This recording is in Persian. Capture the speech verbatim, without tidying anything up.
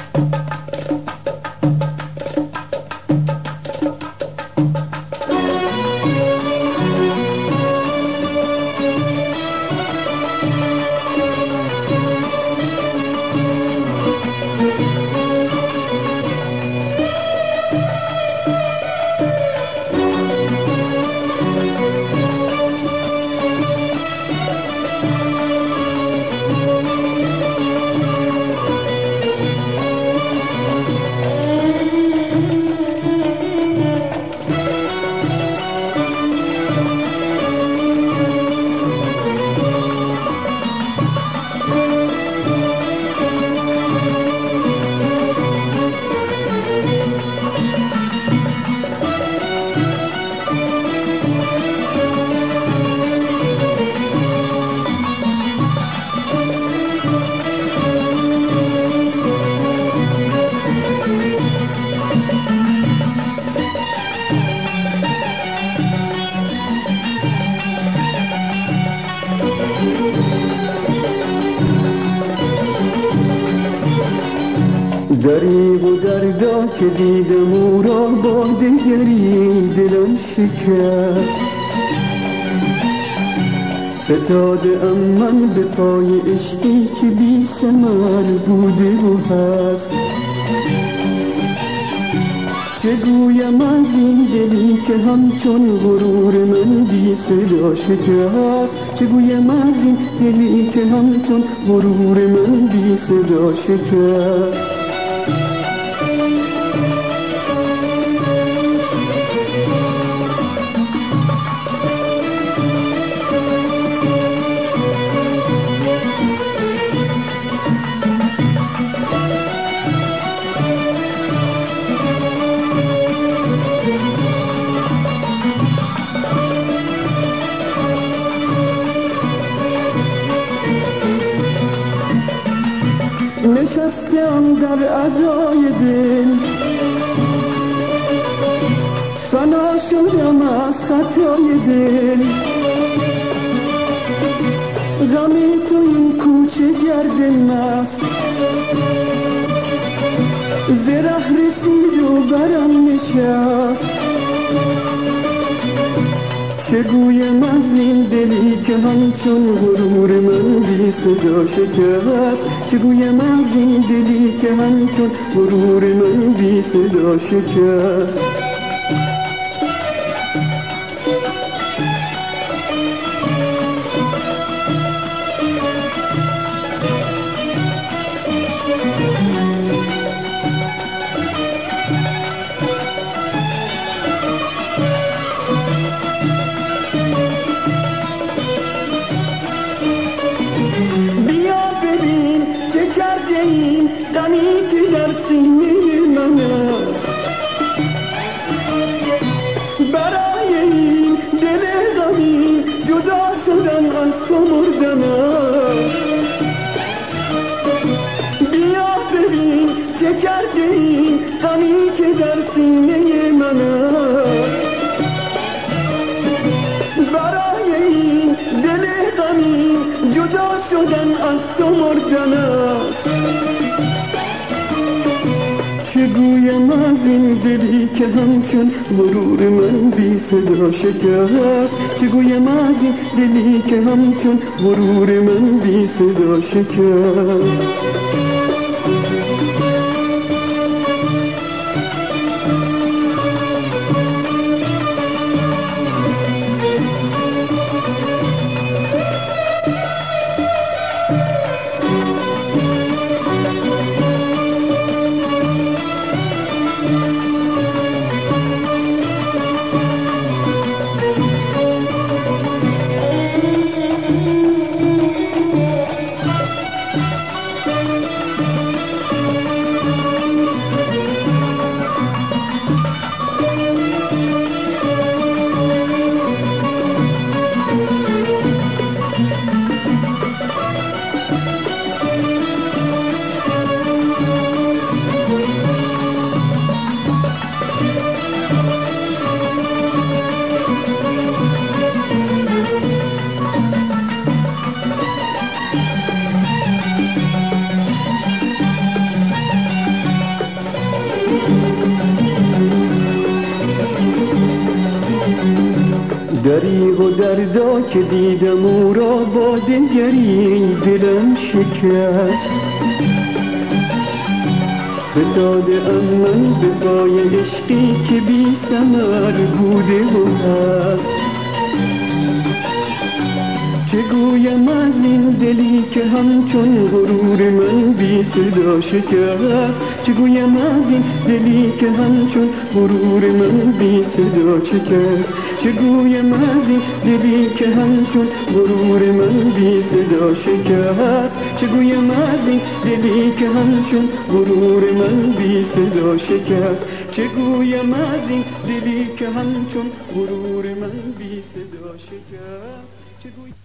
دریغ و دردا که دیدم او را با دگری دلم شکست، فتاده ام من به پای عشقی که بی ثمر بوده و هست. چه گویم از این دلی که همچون غرور من بی صدا شکست، چه گویم از این دلی که همچون غرور من بی صدا شکست. نشستم در عزای دل، فنا شدم از خطای دل. غمی تو این کوچه گرد مست، زره رسید و برم نشست. چه گویم از این دلی که همچون غرور من بی صدا شکست، چه گویم از این دلی که همچون غرور من بی صدا شکست. غمی که در سینه من است، برای این دل غمین جدا شدن از تو مردن است. بیا ببین چه کرده این غمی که در سینه من است، برای این دل غمین جدا شدن از تو مردن است. چه گویم از این دلی که همچون غرور من بی صدا شکست، چه گویم از این دلی که همچون غرور من بی صدا شکست. دریغ و دردا که دیدم او را با دگری دلم شکست. فتاده ام من به پای عشقی که بی ثمر بوده و هست. چه گویم از این دلی که همچون غرور من بی صدا شکست. چه گویم از این دلی که همچون غرور من بی صدا شکست. چه گویم از این دلی که همچون غرور من بی صدا شکست. چه گویم از این دلی که همچون غرور من بی صدا شکست. چه گویم از این دلی که همچون غرور من بی صدا شکست. چه گویم